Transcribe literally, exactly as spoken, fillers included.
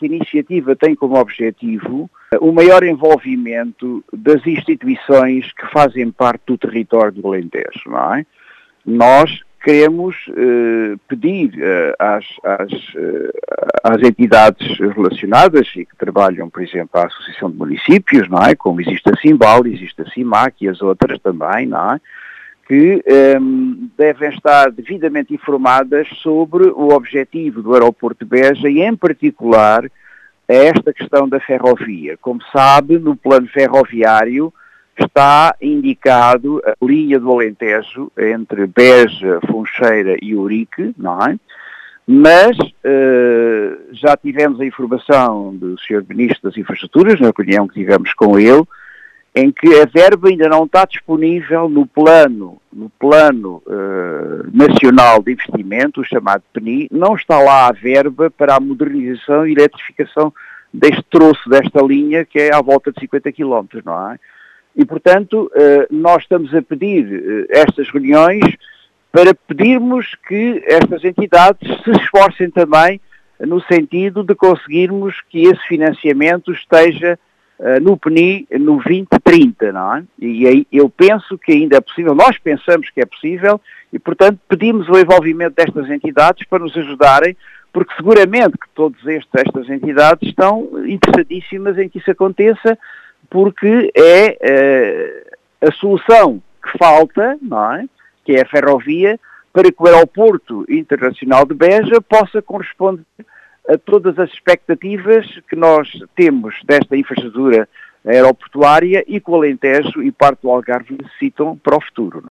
esta iniciativa tem como objetivo o maior envolvimento das instituições que fazem parte do território do Alentejo, não é? Nós queremos eh, pedir eh, às, às, eh, às entidades relacionadas e que trabalham, por exemplo, à Associação de Municípios, não é? Como existe a Simbal, existe a CIMAC e as outras também, não é? Que um, devem estar devidamente informadas sobre o objetivo do aeroporto de Beja e, em particular, a esta questão da ferrovia. Como sabe, no plano ferroviário está indicado a linha do Alentejo entre Beja, Funcheira e Ourique, não é? Mas uh, já tivemos a informação do senhor Ministro das Infraestruturas, na reunião que tivemos com ele, em que a verba ainda não está disponível no plano, no plano uh, nacional de investimento, o chamado P N I, não está lá a verba para a modernização e eletrificação deste troço, desta linha, que é à volta de cinquenta quilómetros, não é? E, portanto, uh, nós estamos a pedir uh, estas reuniões para pedirmos que estas entidades se esforcem também no sentido de conseguirmos que esse financiamento esteja Uh, no P N I no vinte trinta, não é? E aí eu penso que ainda é possível, nós pensamos que é possível e, portanto, pedimos o envolvimento destas entidades para nos ajudarem, porque seguramente que todas estas entidades estão interessadíssimas em que isso aconteça, porque é uh, a solução que falta, não é? Que é a ferrovia, para que o aeroporto internacional de Beja possa corresponder a todas as expectativas que nós temos desta infraestrutura aeroportuária e que o Alentejo e parte do Algarve necessitam para o futuro.